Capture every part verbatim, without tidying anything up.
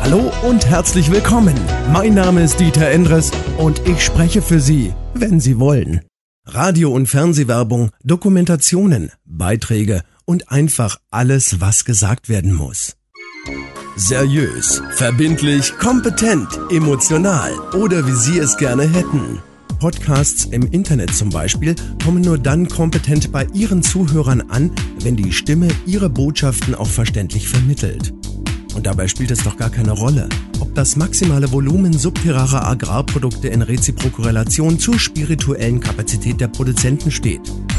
Hallo und herzlich willkommen. Mein Name ist Dieter Endres und ich spreche für Sie, wenn Sie wollen. Radio- und Fernsehwerbung, Dokumentationen, Beiträge und einfach alles, was gesagt werden muss. Seriös, verbindlich, kompetent, emotional oder wie Sie es gerne hätten. Podcasts im Internet zum Beispiel kommen nur dann kompetent bei Ihren Zuhörern an, wenn die Stimme ihre Botschaften auch verständlich vermittelt. Und dabei spielt es doch gar keine Rolle, ob das maximale Volumen subterraner Agrarprodukte in Reziprokorrelation zur spirituellen Kapazität der Produzenten steht.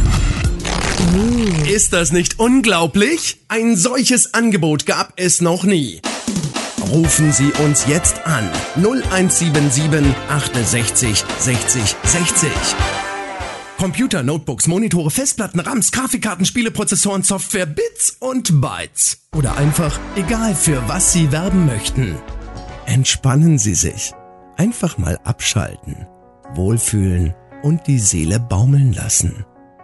Mm. Ist das nicht unglaublich? Ein solches Angebot gab es noch nie. Rufen Sie uns jetzt an. null eins sieben sieben achtundsechzig sechzig sechzig. Computer, Notebooks, Monitore, Festplatten, RAMs, Grafikkarten, Spiele, Prozessoren, Software, Bits und Bytes. Oder einfach, egal für was Sie werben möchten. Entspannen Sie sich. Einfach mal abschalten, wohlfühlen und die Seele baumeln lassen.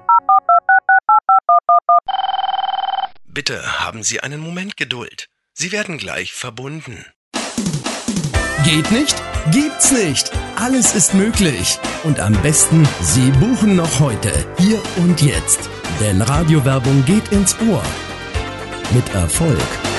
Bitte haben Sie einen Moment Geduld. Sie werden gleich verbunden. Geht nicht? Gibt's nicht. Alles ist möglich. Und am besten, Sie buchen noch heute, hier und jetzt. Denn Radiowerbung geht ins Ohr. Mit Erfolg.